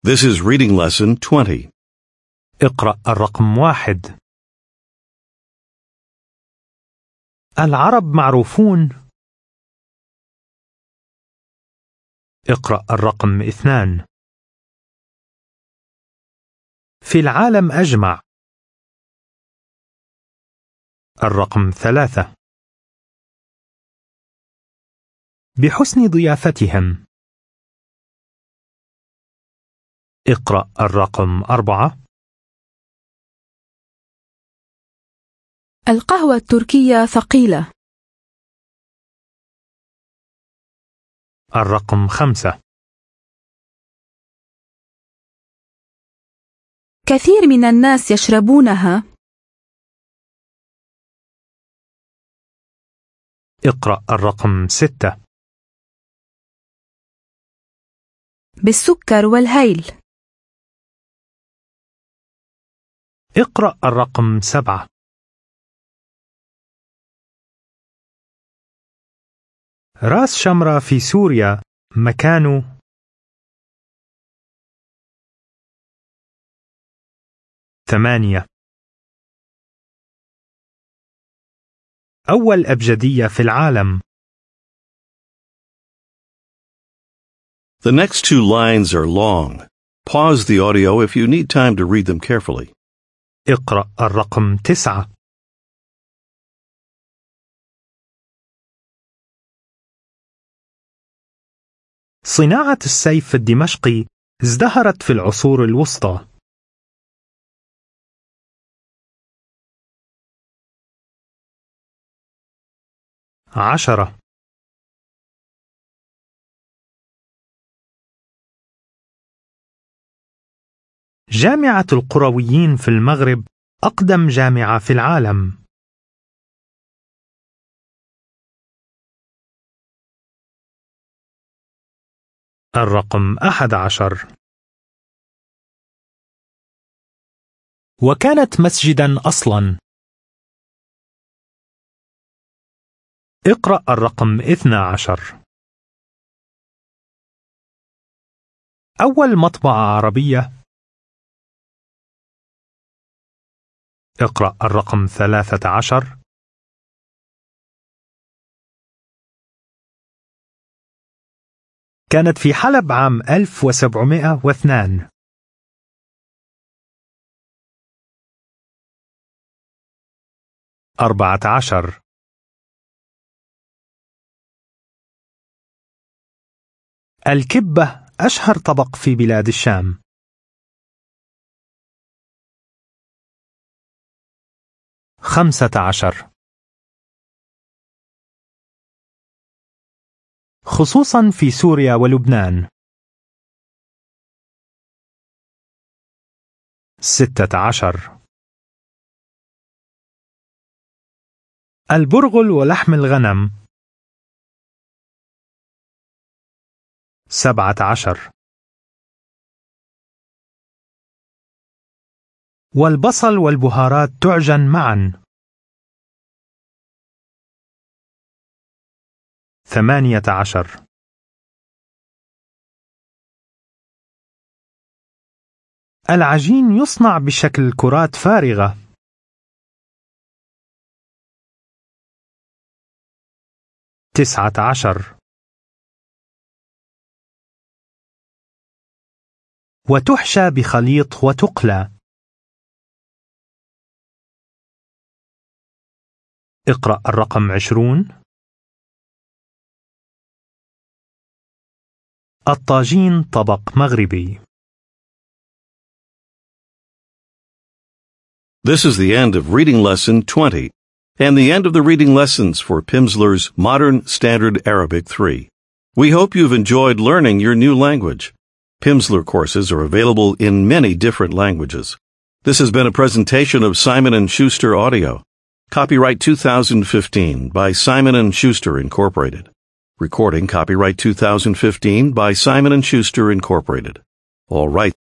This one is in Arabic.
This is reading lesson 20. اقرأ الرقم 1. العرب معروفون. اقرأ الرقم 2. في العالم أجمع. الرقم 3. بحسن ضيافتهم. اقرأ الرقم 4. القهوة التركية ثقيلة. الرقم 5. كثير من الناس يشربونها. اقرأ الرقم 6. بالسكر والهيل. اقرأ الرقم 7. راس شمرة في سوريا مكانه. 8. أول أبجدية في العالم. The next two lines are long. Pause the audio if you need time to read them carefully. اقرأ الرقم 9. صناعة السيف الدمشقي ازدهرت في العصور الوسطى. 10. جامعة القرويين في المغرب أقدم جامعة في العالم. 11. وكانت مسجدا أصلا. اقرأ الرقم 12. أول مطبعة عربية. اقرأ الرقم 13. كانت في حلب عام 1702. 14. الكبة أشهر طبق في بلاد الشام. 15. خصوصا في سوريا ولبنان. 16. البرغل ولحم الغنم. 17. والبصل والبهارات تعجن معا. 18. العجين يصنع بشكل كرات فارغة. 19. وتحشى بخليط وتقلى. اقرأ الرقم 20. الطاجين طبق مغربي. This is the end of reading lesson 20 and the end of the reading lessons for Pimsleur's Modern Standard Arabic 3. We hope you've enjoyed learning your new language. Pimsleur courses are available in many different languages. This has been a presentation of Simon & Schuster Audio. Copyright 2015 by Simon & Schuster Incorporated. Recording copyright 2015 by Simon & Schuster Incorporated. All right.